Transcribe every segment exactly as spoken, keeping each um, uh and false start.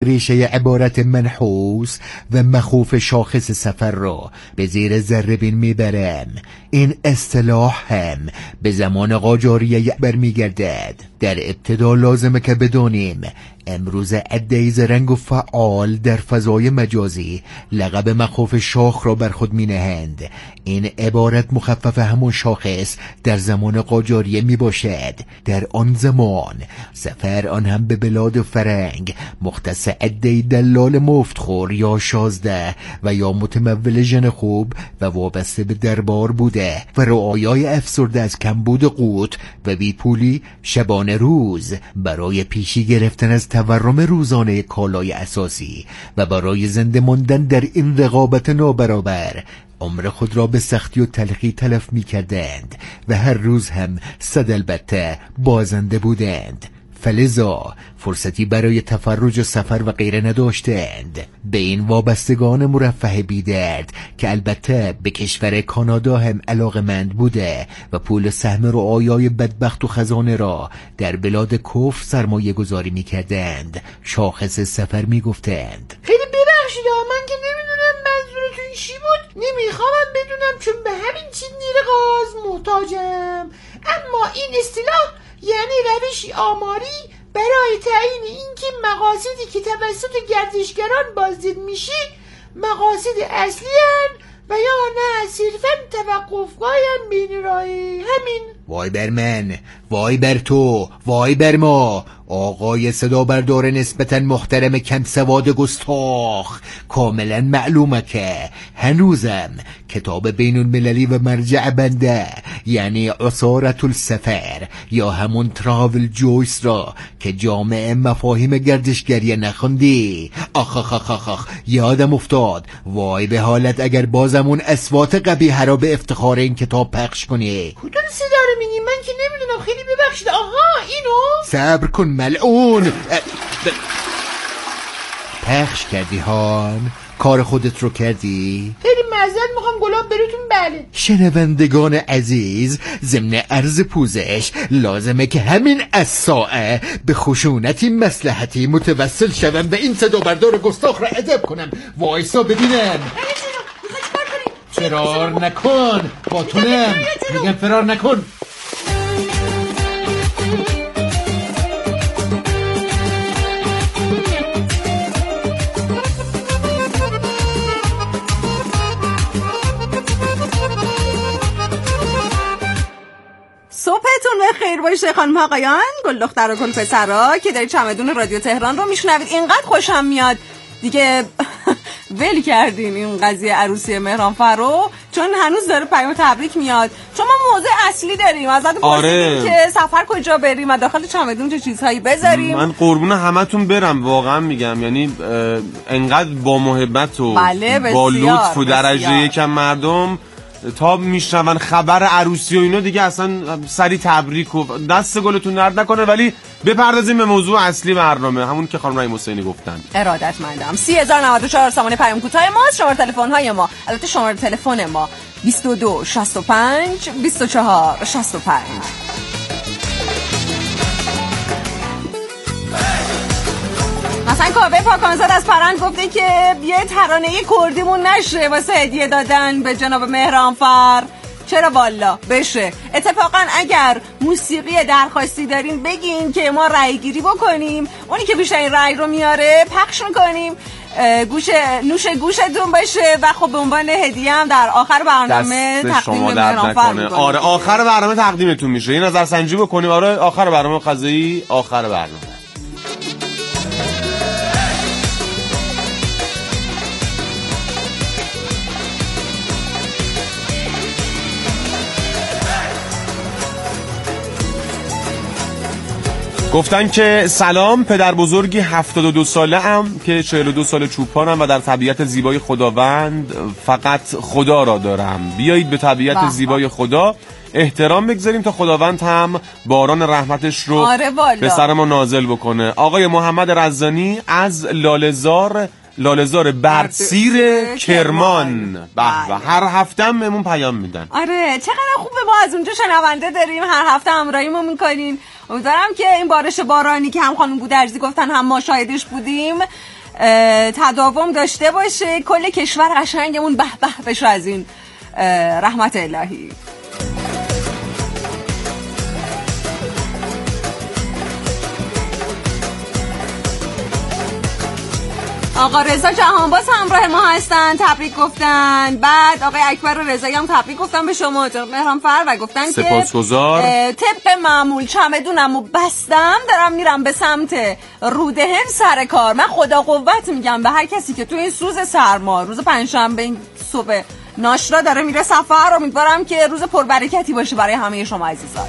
ریشه عبارت منحوس و مخوف شاخص سفر را به زیر ذره بین میبرم. این اصطلاح هم به زمان قاجاریه برمیگردد. در ابتدا لازمه که بدونیم امروز عده‌ای زرنگ و فعال در فضای مجازی لقب مخوف شاخ را بر خود می نهند. این عبارت مخفف همون شاخص در زمان قاجاریه می باشد. در آن زمان سفر، آن هم به بلاد فرنگ، مختص عده‌ای دلال مفتخور یا شازده و یا متمول ژن خوب و وابسته به دربار بوده و رعایای افسرده از کمبود قوت و بیپولی شبانه روز برای پیشی گرفتن از تورم روزانه کالای اساسی و برای زنده ماندن در این رقابت نابرابر عمر خود را به سختی و تلخی تلف می کردند و هر روز هم صد البته بازنده بودند. فلذا فرصتی برای تفرج و سفر و غیره نداشتند. به این وابستگان مرفه بیدرد که البته به کشور کانادا هم علاقمند بوده و پول سهم رعایای بدبخت و خزانه را در بلاد کفر سرمایه گذاری می کردند شاخص سفر می گفتند. خیلی ببخشید من که نمیدونم منظورتون چی بود، نمیخوام بدونم چون به همین چیز نیر غاز محتاجم. اما این اصطلاح یعنی روشی آماری برای تعیین اینکه مقاصدی که توسط گردشگران بازدید میشه مقاصد اصلی هن و یا نه صرفا توقفگاهن بین راهی. همین. وای بر من، وای بر تو، وای بر ما، آقای صدا بردار نسبتا محترم کم سواد گستاخ. کاملا معلومه که هنوزم کتاب بین المللی و مرجع بنده یعنی عصارة السفر یا همون تراول جویس را که جامعه مفاهیم گردشگری نخوندی. آخ آخ آخ آخ آخ یادم افتاد. وای به حالت اگر بازمون اصوات قبیحه را به افتخار این کتاب پخش کنی. کدوم صدا رو میگی؟ من که نمیدونم. خیلی ببخشید. آها اینو صبر کن ملعون. پخش کردی هان؟ کار خودت رو کردی؟ خیلی معذرت میخوام گلاب براتون. بله شنوندگان عزیز، ضمن عرض پوزش لازمه که همین الساعه به خشونتی مصلحتی متوسل شوم و این صدا بردار گستاخ را ادب کنم. وایسا ببینم. فرار نکن، با تونم میگم فرار نکن. صبحتون بخیر باشه خانم آقایان، گل دختر و گل پسرا که در چمدون رادیو تهران رو میشنوید. اینقدر خوشم میاد دیگه ولی کردین این قضیه عروسی مهرانفر رو، چون هنوز داره پیام تبریک میاد. چون ما موضوع اصلی داریم ازت پرسیدیم آره. که سفر کجا بریم و داخل چمدون چه چیزهایی بذاریم. من قربون همتون برم واقعا میگم، یعنی انقدر با محبت و بله با لطف و درجه یکم مردم تا میشنون خبر عروسی و اینا دیگه اصلا سری تبریک و دست گلتون نرد نکنه. ولی بپردازیم به موضوع اصلی برنامه، همون که خانم رحیم حسینی گفتن. ارادتمندم. سی هزار و نود و چهار سامانه پیام کوتاه ماست. شماره تلفن های ما، البته شماره تلفن ما بیست و دو شصت و پنج بیست و چهار شصت و پنج. مثلا کاوه پاکانزاد از پرند گفته که یه ترانه کردیمون نشه واسه هدیه دادن به جناب مهرانفر. چرا والا بشه. اتفاقا اگر موسیقی درخواستی دارین بگین که ما رای گیری بکنیم، اونی که بیشتر این رای رو میاره پخش میکنیم، گوش نوش گوشتون باشه و خب به عنوان هدیه هم در آخر برنامه تقدیم مهرانفر میکنیم. آره آخر برنامه تقدیمتون میشه. این نظر سنجی بکنیم. آره آخر برنامه قضایی، آخر برنامه. گفتن که سلام، پدر بزرگی هفتاد و دو ساله ام که چهل و دو سال چوپانم و در طبیعت زیبای خداوند فقط خدا را دارم. بیایید به طبیعت بح زیبای خدا احترام بگذاریم تا خداوند هم باران رحمتش رو آره به سر ما نازل بکنه. آقای محمد رزانی از لاله‌زار لاله‌زار بردسیر کرمان. به به، هر هفته هم بهمون پیام میدن. آره چقدر خوبه، ما از اونجا شنونده داریم، هر هفته همراهیمو میکنین. امیدوارم که این بارش بارانی که هم خانم گودرزی گفتن هم ما شاهدش بودیم تداوم داشته باشه، کل کشور قشنگمون به به بشه از این رحمت الهی. آقا رضا جهانباز همراه ما هستن، تبریک گفتن. بعد آقای اکبر و رضایی هم تبریک گفتن به شما جناب مهرانفر و گفتن که سپاسگزار. طبق معمول چمدونمو بستم دارم میرم به سمت رودهن سر کار. من خدا قوت میگم به هر کسی که تو این روز سرما، روز پنجشنبه این صبح ناشرا داره میره سفر، امیدوارم که روز پربرکتی باشه برای همه شما عزیزان.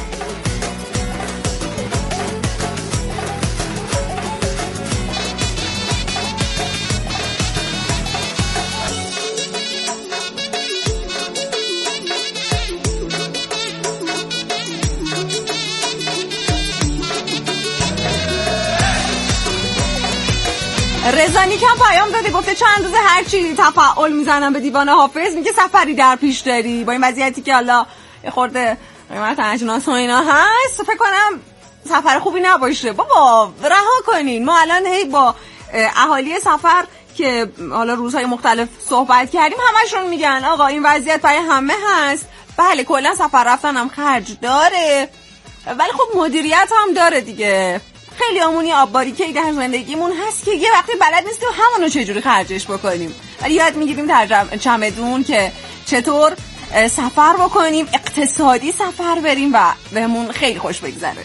رضانی کم پیام داده، گفته چند روز هرچی تفاعل میزنم به دیوان حافظ میگه سفری در پیش داری. با این وضعیتی که حالا یه خورده قیمت اجناس و اینا هست فکر کنم سفر خوبی نباشه. بابا رها کنین. ما الان هی با اهالی سفر که حالا روزهای مختلف صحبت کردیم همشون میگن آقا این وضعیت برای همه هست. بله کلا سفر رفتن هم خرج داره ولی خب مدیریت هم داره دیگه. خیلی آمونی آب‌باریکه‌ای در زندگیمون هست که یه وقتی بلد نیستیم همونو چجوری خرجش بکنیم، ولی یاد میگیریم در چمدون که چطور سفر بکنیم، اقتصادی سفر بریم و بهمون خیلی خوش بگذره.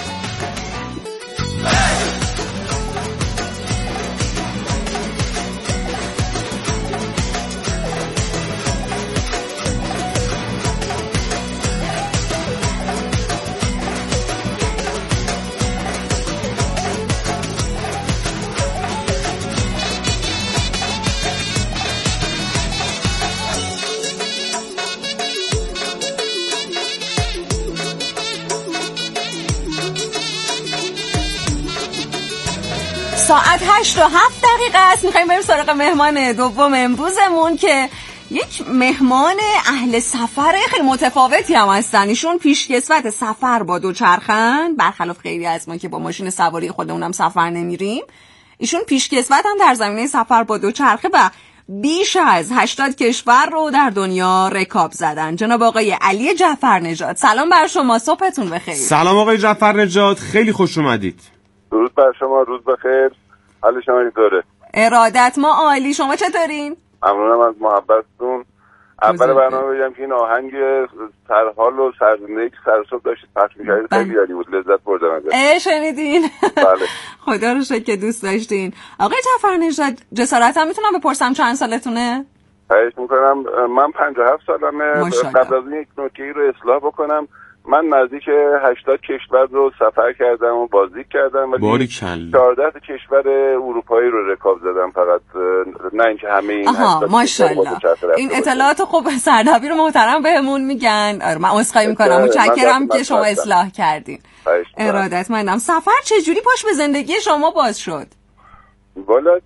ساعت هشت و هفت دقیقه است. میخواییم بریم سراغ مهمان دوم امروزمون که یک مهمان اهل سفر خیلی متفاوتی هم هستن. ایشون پیشکسوت سفر با دوچرخن، برخلاف خیلی از ما که با ماشین سواری خودمونم سفر نمیریم. ایشون پیشکسوت هم در زمینه سفر با دوچرخه و بیش از هشتاد کشور رو در دنیا رکاب زدن. جناب آقای علی جعفرنژاد، سلام بر شما، صبحتون بخیر. سلام آقای جعفرنژاد، خیلی خوش اومدید. درود بر شما، روز بخیر. حال شما چطوره؟ ارادت ما عالی، شما چطورین؟ ممنونم از محبتتون. اول برنامه بگم که این آهنگ سرحال و سرزندگی که سر صبح داشتید پخش می‌کردید خیلی عالی بود، لذت بردم ازش. اه شنیدین؟ بله. خدا رو شکر که دوست داشتین. آقای جعفرنژاد جسارتا میتونم بپرسم چند سالتونه؟ خواهش می‌کنم. من پنجاه و هفت سالمه. قبل از این یک نکته‌ای رو اصلاح بکنم. من نزدیک هشتاد کشور رو سفر کردم و بازدید کردم ولی چهارده کشور اروپایی رو رکاب زدم فقط، نه اینکه همه این آها ماشاءالله. این اطلاعات خوب سردبیر محترم بهمون میگن. آره من عذرخواهی میکنم، متشکرم که شما اصلاح کردین. ارادتمندم. سفر چجوری پاش به زندگی شما باز شد؟ والا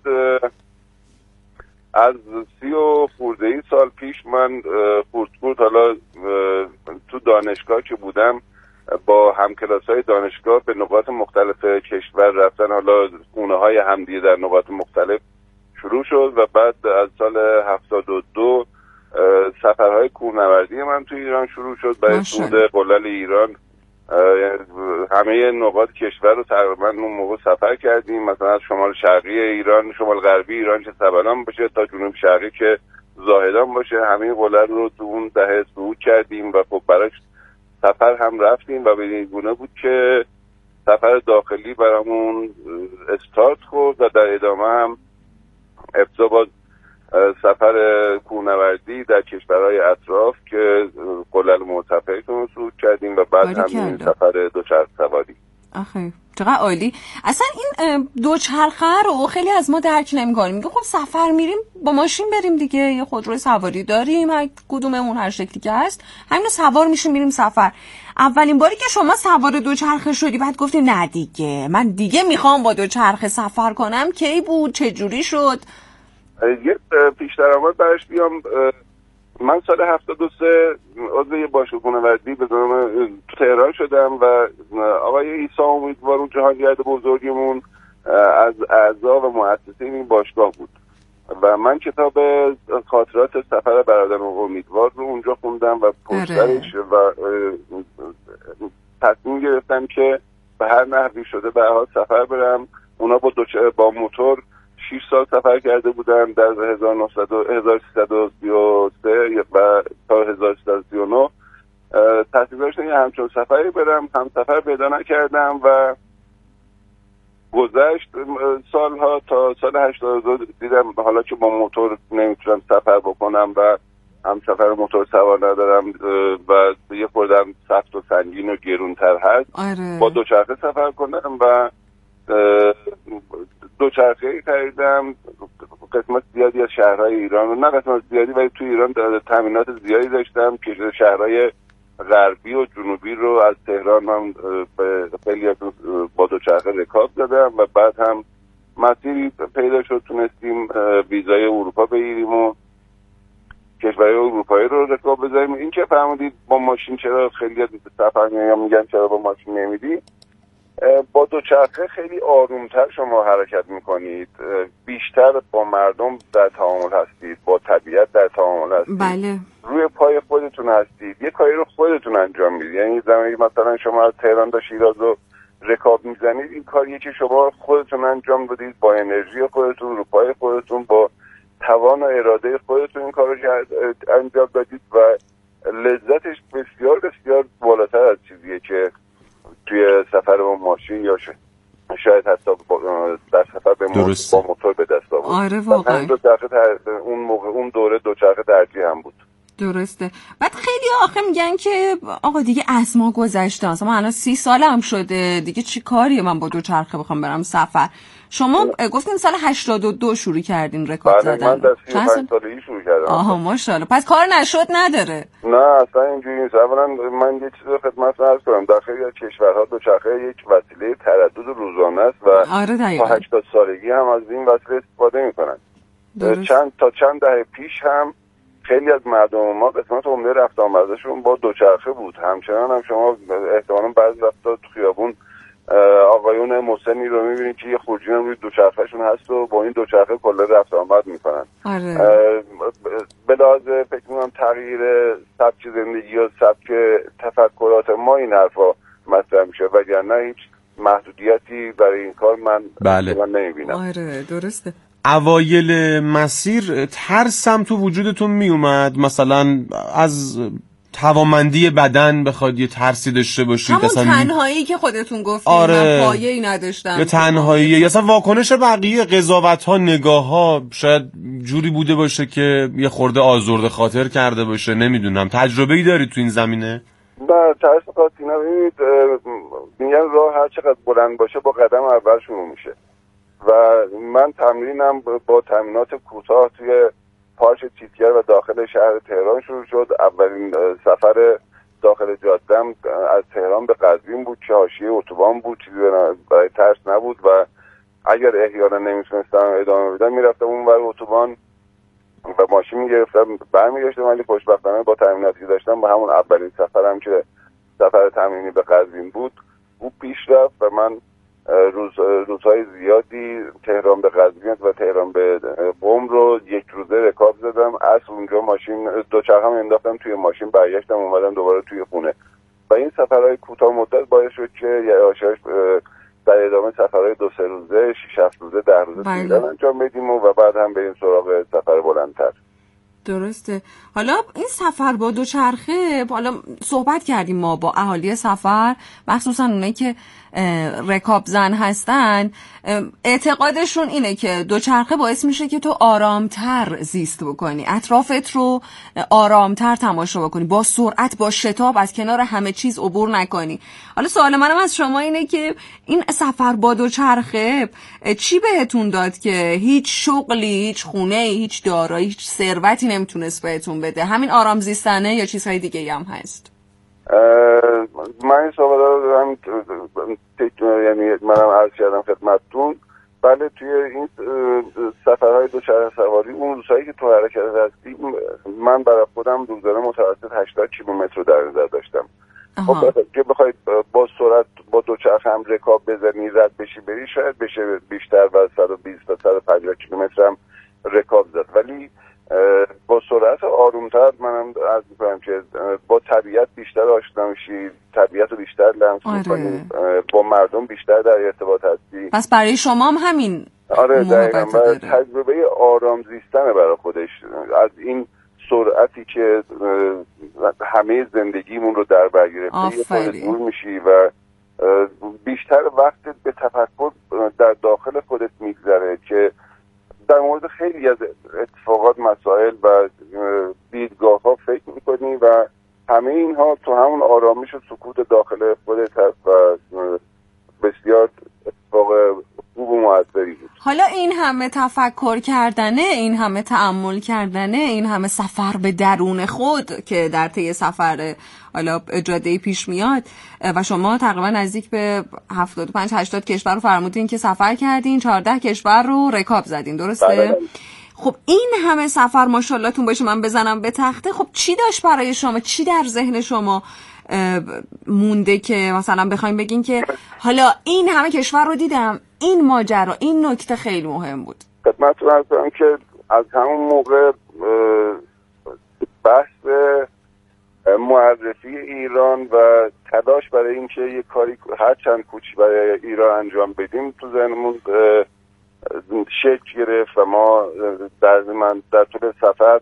از سی و خورده ای سال پیش من خورد خورد حالا تو دانشگاه که بودم با همکلاس‌های دانشگاه به نقاط مختلف کشور رفتن، حالا خونه های همدیگه در نقاط مختلف شروع شد و بعد از سال هفتاد و دو سفرهای کوهنوردی من تو ایران شروع شد برای صعود قلل ایران. همه نقاط کشور رو تقریبا اون موقع سفر کردیم، مثلا از شمال شرقی ایران، شمال غربی ایران چه سبلان باشه تا جنوب شرقی که زاهدان باشه، همه قلل رو تو اون دهه صعود کردیم و خب براش سفر هم رفتیم و به این گونه بود که سفر داخلی برامون استارت خورد و در ادامه هم ابتدا با سفر کوهنوردی در کشورهای اطراف که قلل مرتفعتون رو صعود کردیم و بعد هم سفر دوچرخه سواری. آخه چقدر عالی. اصلا این دوچرخه رو خیلی از ما درک نمی‌کنیم. میگه خب سفر میریم با ماشین بریم دیگه، یه خودروی سواری داریم، هر کدوممون هر شکلی که هست همینو سوار میشیم میریم سفر. اولین باری که شما سوار دوچرخه شدی بعد گفتی نه دیگه من دیگه میخوام با دوچرخه سفر کنم، کی بود؟ چه جوری شد؟ یه پیش درآمد برش بیام. من سال هفتاد و سه عضو یه باشگاه کوهنوردی به نام تهران شدم و آقای عیسی امیدوار اون جهانگرد بزرگمون از اعضا و مؤسسین این باشگاه بود و من کتاب خاطرات سفر برادر امیدوار رو اونجا خوندم و پشترش و تصمیم گرفتم که به هر نحوی شده به هر سفر برم. اونا با دوچ... با موتور شش سال سفر کرده بودن در هزار و سیصد و سی و سه و تا هزار و سیصد و سی و نه. تصمیم داشتم یه همچون سفری برم، هم سفر پیدا نکردم و گذشت سالها تا سال هشتاد و دو دیدم حالا که با موتور نمیتونم سفر بکنم و هم سفر موتور سوار ندارم و یه خوردم سخت و سنگین و گرونتر هست. آره. با دوچرخه سفر کنم و دوچرخه خریدم. قسمت زیادی از شهرهای ایران، نه قسمت زیادی ولی تو ایران تامینات زیادی داشتم که شهرهای غربی و جنوبی رو از تهران من خیلی با دوچرخه رکاب زدم و بعد هم مسیری پیدا شد تونستیم ویزای اروپا بگیریم و کشورهای اروپایی رو رکاب بزنیم. این که فهمیدید با ماشین چرا خیلی سفر میگن چرا با ماشین نمیدی، با دوچرخه خیلی آرومتر شما حرکت میکنید، بیشتر با مردم در تعامل هستید، با طبیعت در تعامل هستید. بله. روی پای خودتون هستید، یه کاری رو خودتون انجام میدید. یعنی زمانی مثلا شما از تهران تا شیراز رو رکاب میزنید، این کاریه که شما خودتون انجام بدید با انرژی خودتون، رو پای خودتون، با توان و اراده خودتون این کار رو انجام بدید و لذتش بسیار بسیار بالاتر از چیزیه که توی سفر با ماشین یا شاید حتی در سفر به با موتور به دست آورد. آره واقعا. اون موقع اون دوره دوچرخه ترجیح هم بود. درسته. بعد خیلی آخه میگن که آقا دیگه از ما گذشته، اصلا من الان سی سالم شده دیگه چی کاریه من با دوچرخه بخوام برم سفر. شما گفتین سال هشتاد و دو شروع کردین رکورد زدن. من در سی و پنج سالگی شروع کردم. آها ماشاءالله. پس کار نشد نداره. نه اصلا اینجوری نیست. اولا من یه چیز رو خدمتتون عرض کنم، در خیلی از کشورها دوچرخه یک وسیله تردد روزانه است و آره تا هشتاد سالگی هم از این وسیله استفاده میکنن. چند تا چند دهه پیش هم خیلی از مردم ما قسمت عمده رفت آمدشون با دوچرخه بود. همچنان هم شما احتمالاً بعضی وقتا تو خیابون آقایون مسنی رو میبینید که یه خورجین هم روی دوچرخهشون هست و با این دوچرخه کلا رفت آمد میکنن. آره. به لحاظ فکر میکنم تغییر سبک زندگی و سبک تفکرات ما این حرفا مطرح میشه، وگرنه هیچ محدودیتی برای این کار من بله. من نمیبینم. آره درسته. اوایل مسیر ترسم تو وجودتون میومد مثلا از توانمندی بدن بخواد یه ترسی داشته باشید، همون اصلا تنهایی که خودتون گفتید آره. من پایه‌ای نداشتم یا تنهایی یا اصلا واکنش بقیه قضاوت ها نگاه ها شاید جوری بوده باشه که یه خورده آزرده خاطر کرده باشه، نمیدونم تجربه‌ای دارید تو این زمینه؟ نه ترس خاطی نبینید. میگن راه هر چقدر بلند باشه با قدم اول شروع میشه و من تمرینم با تمرینات کوتاه توی پارک چیتگر و داخل شهر تهران شروع شد. اولین سفر داخل جاده‌ام از تهران به قزوین بود که حاشیه اتوبان بود، چیزی برای ترس نبود و اگر احیانا نمیتونستم ادامه بدم میرفتم اون ور اتوبان و ماشین میگرفتم برمیگشتم، ولی خوشبختانه با تمریناتی که داشتم با همون اولین سفرم که سفر تمرینی به قزوین بود او پیش رفت و من روز روزهای زیادی تهران به قزوین و تهران به قم رو یک روزه رکاب زدم. از اونجا ماشین دوچرخه‌ام انداختم توی ماشین، برگشتم اومدم دوباره توی خونه و این سفرهای کوتاه مدت باعث شد که یواشاش در ادامه سفرهای دو سه روزه، شش هفت روزه، ده روزه دیگر انجام بدیم و بعد هم بریم سراغ سفر بلندتر. درسته. حالا این سفر با دوچرخه، حالا صحبت کردیم ما با اهالی سفر، مخصوصا اونایی که رکاب زن هستن، اعتقادشون اینه که دوچرخه باعث میشه که تو آرامتر زیست بکنی، اطرافت رو آرامتر تماشا بکنی، با سرعت با شتاب از کنار همه چیز عبور نکنی. حالا سوال منم از شما اینه که این سفر با دوچرخه چی بهتون داد که هیچ شغلی، هیچ خونه، هیچ دارایی، هیچ ثروتی نمیتونست بهتون بده؟ همین آرام زیستنه یا چیزهای دیگه هم هست؟ من این صحبت رو هم یعنی منم عرض کردم خدمتتون. بله توی این سفرهای دوچرخه سواری اون روزهایی که تو حرکت هستیم من برای خودم روزانه متوسط هشتاد کیلومتر رو در نظر داشتم. خب که بخواید با سرعت با دوچرخه هم رکاب بزنی رد بشی بری شاید بشه کیلومتر هم رکاب زد، ولی با سرعت آرومتر منم عرض می‌کنم که با طبیعت بیشتر آشنا میشی، طبیعت رو بیشتر لمس می‌کنی، با مردم بیشتر در ارتباط هستی. پس برای شما هم همین آره دقیقاً، تجربه آرام زیستن برای خودش، از این سرعتی که همه زندگیمون رو در بر گرفته یه خورده دور میشی و بیشتر وقت به تفکر در داخل خودت میگذره که در مورد خیلی از اتفاقات، مسائل و دیدگاه ها فکر میکنی و همه اینها تو همون آرامش و سکوت داخل خودت هست و بسیار اتفاق خوب و مؤثری بود. حالا این همه تفکر کردنه، این همه تأمل کردنه، این همه سفر به درون خود که در طی سفر حالا جاده‌ای پیش میاد و شما تقریبا نزدیک به هفتاد و پنج هشتاد کشور رو فرمودین که سفر کردین، چهارده کشور رو رکاب زدین، درسته؟ بله. خب این همه سفر ماشاءالله تون باشه، من بزنم به تخته، خب چی داشت برای شما، چی در ذهن شما مونده که مثلا بخوایم بگین که حالا این همه کشور رو دیدم، این ماجرا، این نکته خیلی مهم بود؟ خدمتتون عرض کنم که از همون موقع بحث معرفی ایران و تلاش برای اینکه یه کاری هر چند کوچی برای ایران انجام بدیم تو ذهنمون شکل گرفت و ما در من در طول سفر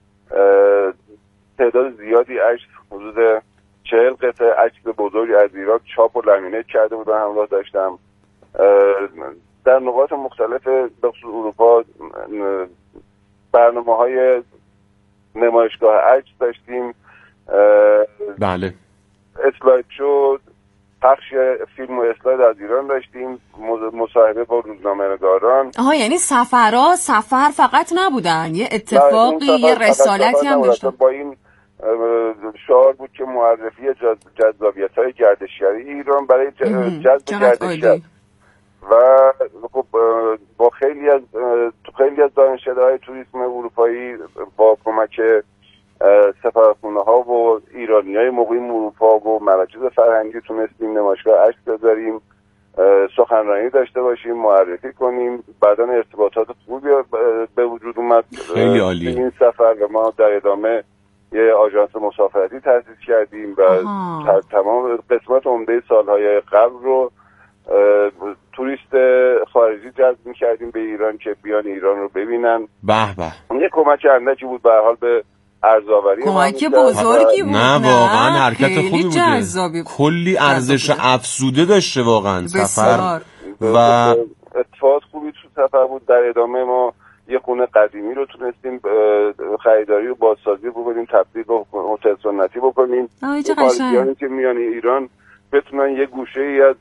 تعداد زیادی عکس، حدود چهل قطعه عکس بزرگی از ایران چاپ و لامینیت کرده بودم، همراه داشتم. در نقاط مختلف بخصوص اروپا برنامه‌های نمایشگاه عکس داشتیم، بله، اسلاید شد، پخش فیلم و اسلاید از ایران داشتیم، مصاحبه با روزنامه‌نگاران. آها، یعنی سفرها سفر فقط نبودن، یه اتفاقی، یه رسالتی هم داشتن. با این شعار بود که معرفی جذابیت‌های گردشگری ایران برای جذب گردشگر و خب با خیلی از تو خیلی از دانشکده‌های توریسم اروپایی با کمک سفارتخونه‌ها و ایرانی‌های مقیم اروپا و مراکز فرهنگی تونستیم نمایشگاه عکس بذاریم، سخنرانی داشته باشیم، معرفی کنیم. بعداً ارتباطات خوبی به وجود اومد خیلی عالی این سفر و ما در ادامه یه آژانس مسافرتی تأسیس کردیم و تمام قسمت عمده سالهای قبل رو توریست خارجی جذب می‌کردیم به ایران که بیان ایران رو ببینن. به به، یه کمک اندکی بود به هر حال به ارزآوری، کمک بزرگی بود. نه واقعا حرکت خوبی بوده، کلی ارزش افزوده داشته واقعا سفر و اتفاقات خوبی تو سفر بود. در ادامه ما یه خونه قدیمی رو تونستیم خریداری و بازسازی بکنیم، تبدیل به هتل سنتی بکنیم. خارجیانی که میان ایران بتونن یه گوشه ای از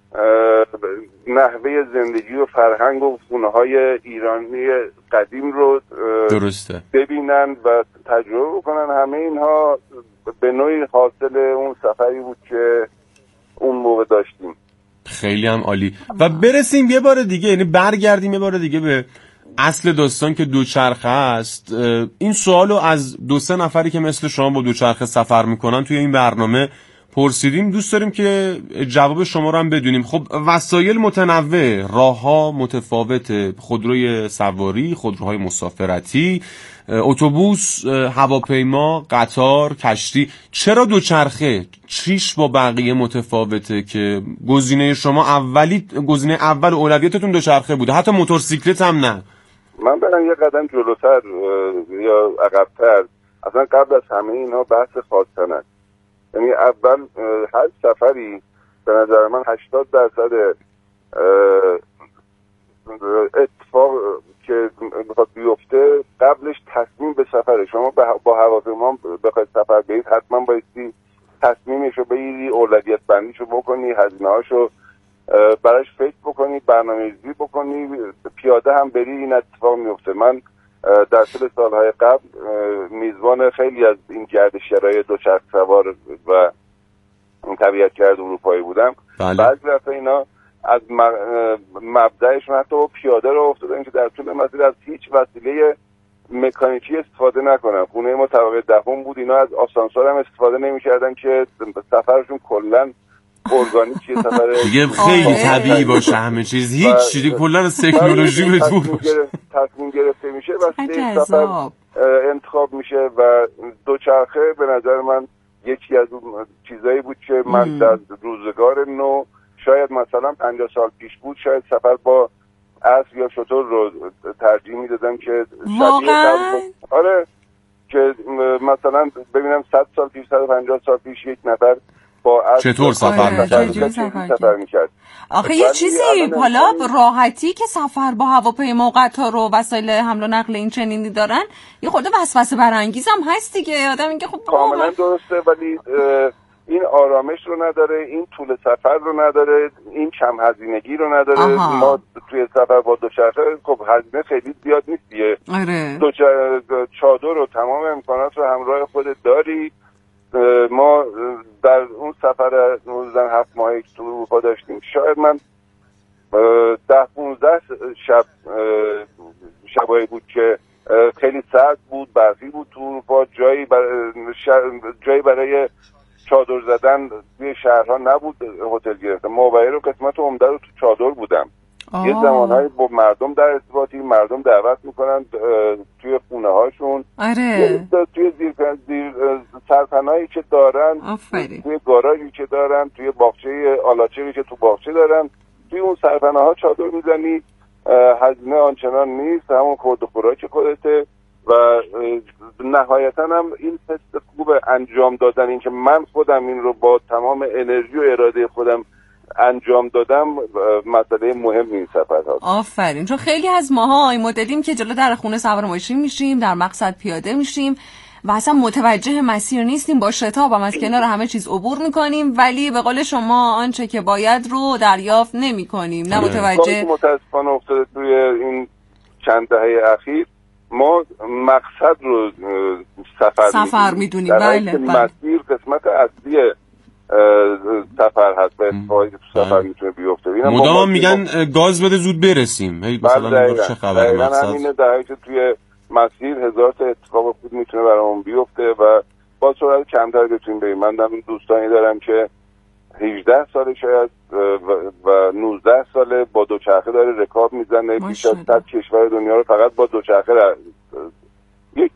نحوه زندگی و فرهنگ و خونه‌های ایرانی قدیم رو درسته ببینن و تجربه بکنن. همه اینها به نوعی حاصل اون سفری بود که اون موقع داشتیم. خیلی هم عالی. و برسیم یه بار دیگه، یعنی برگردیم یه بار دیگه به اصل داستان که دوچرخه است. این سوالو از دو سه نفری که مثل شما با دوچرخه سفر میکنن توی این برنامه پرسیدیم، دوست داریم که جواب شما رو هم بدونیم. خب وسایل متنوع، راه‌ها متفاوته، خودروی سواری، خودروهای مسافرتی، اتوبوس، هواپیما، قطار، کشتی. چرا دوچرخه؟ چیش با بقیه متفاوته که گزینه شما اولی گزینه اول اولویتتون دوچرخه بوده، حتی موتورسیکلت هم نه؟ من برم یه قدم جلوتر یا عقب‌تر، اصلا قبل از همه اینا بحث خواستن است. یعنی اول هر سفری به نظر من هشتاد درصد اتفاق که میخواد بیفته قبلش تصمیم به سفره. شما با هواپیما بخواید سفر برید حتما بایستی تصمیمشو بگیری، اولویت بندیشو بکنی، هزینه‌هاشو براش فکر بکنی، برنامه‌ریزی بکنی، پیاده هم بری این اتفاق میفته. من در طول سالهای قبل میزبان خیلی از این گردشگرای دوچرخه سوار و طبیعتگرد اروپایی بودم. بله. بعضی دفعه اینا از مبدأشون حتی پیاده رو افتادن که در طول مسیر از هیچ وسیله مکانیکی استفاده نکنن. خونه ما طبقه دهم بود، اینا از آسانسور هم استفاده نمی‌کردن که سفرشون کلاً ارگانیک، یه سفر دیگه خیلی طبیعی باشه همه چیز، هیچ چیزی کلا تکنولوژی به دور باشه، تصمیم گرفته میشه و سفر انتخاب میشه و دوچرخه به نظر من یکی از اون چیزایی بود که من در روزگار نو شاید مثلا پنجاه سال پیش بود شاید سفر با اسب یا شتر رو ترجیح میدادم که واقعا آره که مثلا ببینم صد سال پیش صد و پنجاه سال پیش یک نفر با اسب چطور سفر می‌کرد سفر می‌کرد آخه یه چیزی حالا راحتی که سفر با هواپیما و قطار و وسایل حمل و نقل این چنینی دارن یه خورده وسوسه برانگیز هم هست دیگه، آدم میگه خب کاملا درسته ولی این آرامش رو نداره، این طول سفر رو نداره، این کم هزینگی رو نداره. آها. ما توی سفر با دوچرخه خب هزینه خیلی زیاد نیست دیگه. آره. دو چادر و تمام امکانات رو همراه خودت داری. ما در اون سفر نوزده هفت ماهی که تو اروپا داشتیم شاید من ده پونزده شب شبایی بود که خیلی سرد بود، برفی بود تو اروپا، جایی برای جایی برای چادر زدن توی شهرها نبود هتل گرفتم. موبایل رو قسمت عمده رو تو چادر بودم. آه. یه زمانهایی با مردم در ارتباطی، مردم دعوت میکنن توی خونه هاشون. آره. توی زیر, زیر سرپناهی که دارن، آفری. توی گاراژی که دارن، توی باغچه آلاچه‌ای که تو باغچه دارن، توی اون سرپناه ها چادر میزنی، هزینه آنچنان نیست، همون خورد و خوراک خودته و نهایتا هم این حس خوب انجام دادن، این که من خودم این رو با تمام انرژی و اراده خودم انجام دادم مسئله مهم این سفر هست. آفرین. چون خیلی از ماها این مدلیم که جلو در خونه سوار ماشین میشیم، در مقصد پیاده میشیم و اصلا متوجه مسیر نیستیم، با شتاب هم از کنار همه چیز عبور میکنیم ولی به قول شما آنچه که باید رو دریافت نمیکنیم، نه متوجه. متاسفانه افتاده توی این چند دهه اخیر ما مقصد رو سفر, سفر میدونیم. بله بله. مسیر قسمت اصلی سفر هست و اتفاقی که تو سفر میتونه بیفته. مدام میگن گاز بده زود برسیم. هی مثلا چه خبره مقصد؟ همینه در که توی مسیر هزار تا اتفاق خوب میتونه برامون بیفته و با سرعت کمتر بتونیم بریم. من دارم دوستانی دارم که هجده ساله شاید و, و نوزده ساله با دوچرخه داره رکاب میزنه، بیش از صد کشور دنیا رو فقط با دوچرخه ر... یک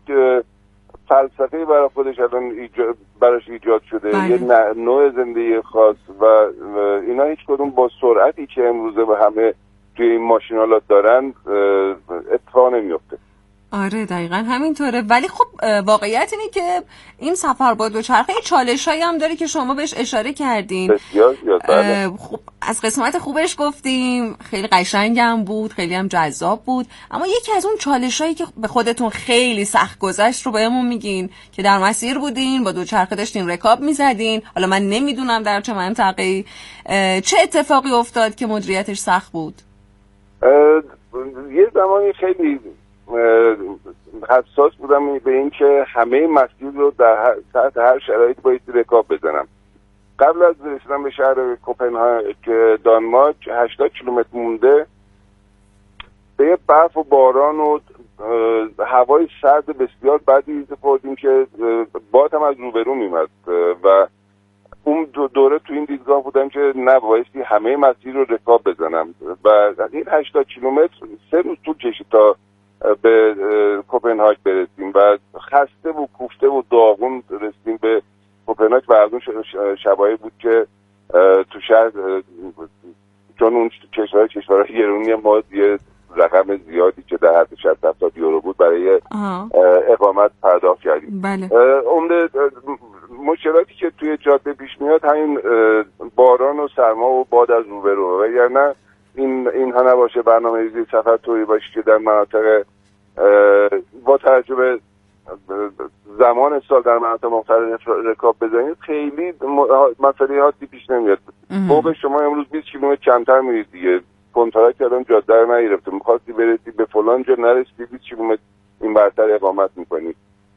فلسفه برای خودش الان ایجاد براش ایجاد شده. بله. یه نوع زندگی خاص و اینا هیچ کدوم با سرعتی که امروزه به همه توی این ماشینالات دارن اتفاق نمیفته. آره دقیقاً همینطوره. ولی خب واقعیت اینه که این سفر با دوچرخه چالشایی هم داره که شما بهش اشاره کردین. بسیار زیاد. بله. خب از قسمت خوبش گفتیم، خیلی قشنگم بود، خیلی هم جذاب بود، اما یکی از اون چالشایی که به خودتون خیلی سخت گذشت رو بهمون میگین که در مسیر بودین، با دوچرخه داشتین رکاب میزدین. حالا من نمیدونم در چه منطقه‌ای، چه اتفاقی افتاد که مدیریتش سخت بود؟ یه زمانی خیلی حساس بودم به این که همه مسیر رو در تحت هر شرایط باید رکاب بزنم. قبل از رسیدن به شهر کوپنهاگ دانمارک هشتاد کیلومتر مونده به برف و باران و هوای سرد بسیار بدی خوردیم که باد هم از روبرو میمد و اون دوره تو این دیدگاه بودم که نبایستی همه مسیر رو رکاب بزنم و این هشتاد کیلومتر سه روز طول کشید تا به کوپنهاگ برسیم و خسته و کوفته و داغون رسیدیم به کوپنهاگ و از اون شبایی بود که تو شهر چون اون کشور کشورهای گرونی ما یه رقم زیادی که در حد شصت هفتاد یورو بود برای اقامت پرداخت کردیم. بله. عمده مشکلاتی که توی جاده پیش میاد همین باران و سرما و باد از روبرو و اگر نه این اینها نباشه برنامه‌ریزی سفر طوری باشه که در مناطق با توجه به زمان سال در مناطق مختلف رکاب بزنید خیلی مسئله حادی پیش نمیاد. فوق شما امروز بیست کیلومتر کمتر میرید دیگه. کنترکت که الان جاده رو نگرفته، می‌خواستی برسی به فلان جا نرسیدی بیست کیلومتر این برتر اقامت می‌کنی.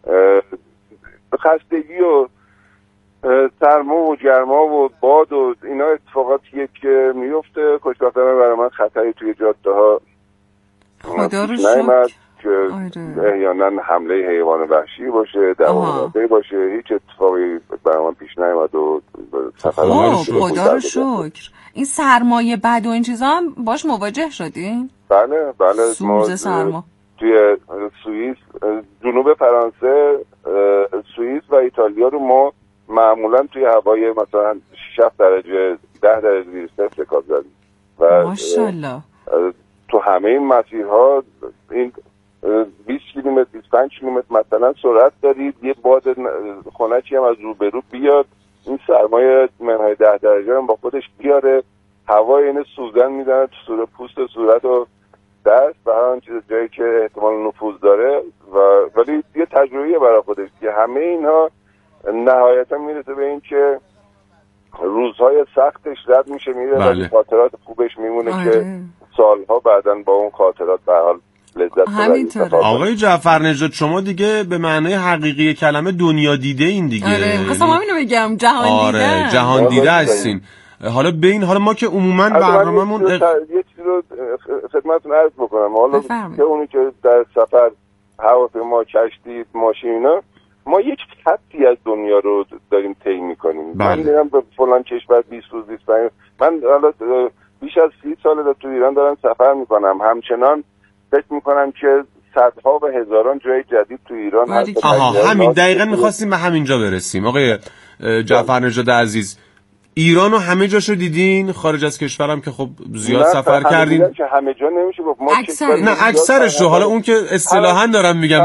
خستگی و سرما و گرما و باد و اینا اتفاقاتیه که میفته. خوشبختانه برای من خطری توی جاده ها خدا رو شکر که احیانا حمله حیوان وحشی باشه، دوامداری باشه. هیچ اتفاقی برای من پیش نیامد و سفر خدا رو شکر. این سرمایه بد و این چیزا هم باش مواجه شدین؟ بله بله. سوز سرما توی سوئیس، جنوب فرانسه، سوئیس و ایتالیا رو ما معمولا توی هوای مثلا شش درجه ده درجه زیر صفر رکاب زدیم و ماشاءالله تو همه این مسیرها این بیست کیلومتر بیست و پنج کیلومتر مثلا سرعت دارید، یه باد خنکی هم از روبرو بیاد، این سرمایه منهای ده درجه هم با خودش بیاره، هوا اینه سوزن میزنه تو صورت، پوست صورت و دست و هر چیز جایی که احتمال نفوذ داره و ولی یه تجربه برای خودش که همه اینها نهایتا میرسه به این که روزهای سختش رد میشه میره بله. و خاطرات خوبش میمونه آره. که سالها بعداً با اون خاطرات به حال لذت همینطوره. آقای جعفرنژاد شما دیگه به معنای حقیقی کلمه دنیا دیده این دیگه. آره خواستم همینو بگم، جهان دیده. آره جهان دیده هستین. حالا به این حالا ما که عموما برنامه‌مون یه چیزی رو خدمتتون عرض بکنم. حالا که اونی که در سفر هواپیما، کشتی، ماشین اینا ما یک خطی از دنیا رو داریم طی می‌کنیم. بله. من میرم به فلان کشور بیست روز بیست و پنج. من حالا بیش از سی سال تو ایران دارم سفر می‌کنم، همچنان فکر می‌کنم که صدها و هزاران جای جدید تو ایران هست. آها همین دقیقاً می‌خواستیم به همینجا برسیم. آقای جعفرنژاد عزیز، ایرانو همه جاشو دیدین؟ خارج از کشورم که خب زیاد سفر کردین؟ که همه جا نمیشه گفت. ما اکثر نه اکثرش رو، حالا اون که اصطلاحاً دارم میگم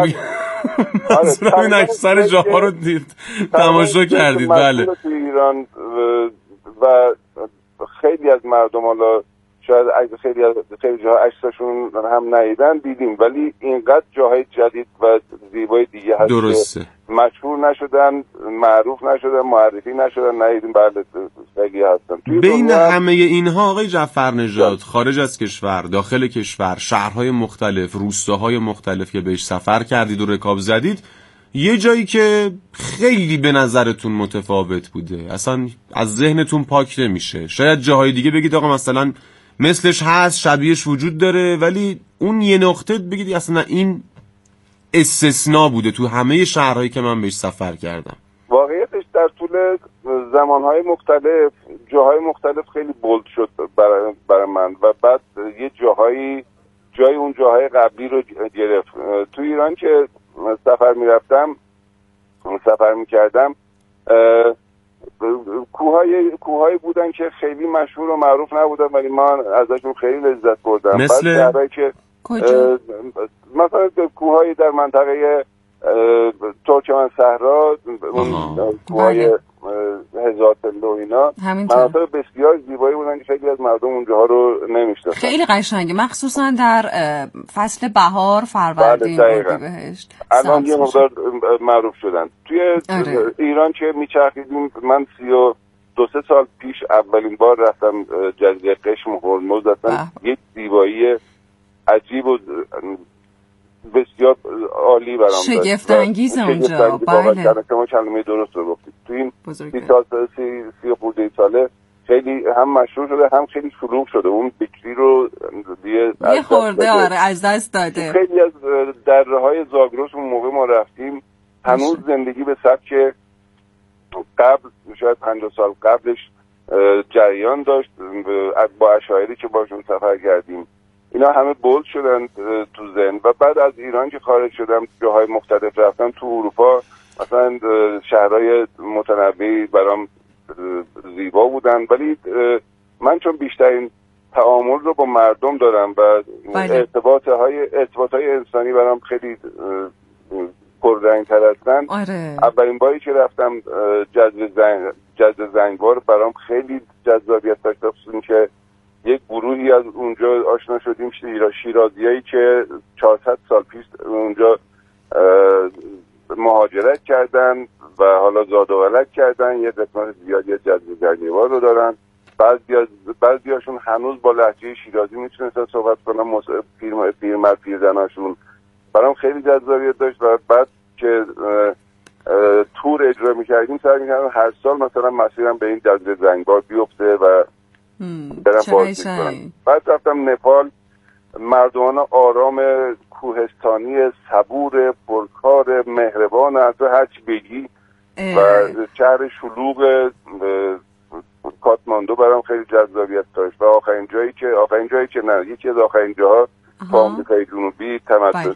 مثلا این اکثر جاها رو دید تماشا کردید. بله تو ایران و خیلی از مردم حالا شاید خیلی از خیلی جاها عکسشون هم ندیدن دیدیم، ولی اینقدر جاهای جدید و زیبای دیگه هست درسته مشهور نشدن، معروف نشدن، معرفی نشدن، ندیدیم. بله خیلی هستن. بین همه اینها آقای جعفرنژاد خارج از کشور، داخل کشور، شهرهای مختلف، روستاهای مختلف که بهش سفر کردید و رکاب زدید، یه جایی که خیلی به نظرتون متفاوت بوده، اصلا از ذهنتون پاک نمیشه؟ شاید جاهای دیگه بگید آقا مثلا مثلش هست، شبیهش وجود داره، ولی اون یه نقطه بگید اصلا این استثناء بوده تو همه شهرهایی که من بهش سفر کردم. واقعیتش در طول زمانهای مختلف جاهای مختلف خیلی بولد شد برای برای من و بعد یه جاهایی جای اون جاهای قبلی رو گرفت. تو ایران که سفر میرفتم سفر میکردم کوههای کوههای بودن که خیلی مشهور و معروف نبودن ولی من ازشون خیلی لذت بردم. مثل که کجا؟ مثلا کوههای در منطقه ترکمن صحرا، کوههای هزار پله و اینا مناطق بسیار زیبایی بودن که خیلی از مردم اونجاها رو نمیشناختن. خیلی قشنگه، مخصوصا در فصل بهار، فروردین، اردیبهشت الان یه مقدار معروف شدن. توی اره. ایران که میچرخیدیم، من سی و دو سه سال پیش اولین بار رفتم جزیره قشم هرمز. اصلا یک زیبایی عجیب و بسیار عالی برام داشت. شگفت انگیز اونجا. بله. شما کلمه درست رو گفتید. تو این سی سال سی سی خورده ساله خیلی هم مشهور شده هم خیلی شلوغ شده. اون بکری رو دیگه یه خورده آره از دست داده. خیلی از دره‌های زاگرس اون موقع ما رفتیم هنوز زندگی به سبک قبل شاید پنجاه سال قبلش جریان داشت. با اشاعری که باشون سفر کردیم اینا همه بولد شدن تو ذهن و بعد از ایران که خارج شدم جاهای مختلف رفتم تو اروپا. مثلا شهرهای متنوعی برام زیبا بودن ولی من چون بیشترین تعامل رو با مردم دارم و ارتباط های ارتباط های انسانی برام خیلی پررنگ تر هستن. آره. اولین باری که رفتم جزیره زنگ جزیره زنگبار برام خیلی جذابیت داشت، خصوصا که یک گروهی از اونجا آشنا شدیم، شیرازیایی که چهارصد سال پیش اونجا مهاجرت کردن و حالا زاد و ولد کردن. یه قسمت زیادی از جزیره زنگبار رو دارن. بعضی از بعضیاشون هنوز با لهجه شیرازی میتونستن صحبت کنن، پیر پیرمرد پیرزناشون. برام خیلی جذابیت داشت و بعد که تور اجرا میکردیم سعی میکردم هر سال مثلا مسیرم به این جزیره زنگبار بیفته و برم بازدید کنم. بعد رفتم نپال مردمان آرام کوهستانی صبور پرکار مهربان، اصلا هرچی بگی و شهر شلوغ کاتماندو برام خیلی جذابیت داشت و آخرین جایی که آخرین جایی که نه یکی از آخرین جاها تو آمریکای جنوبی تمدن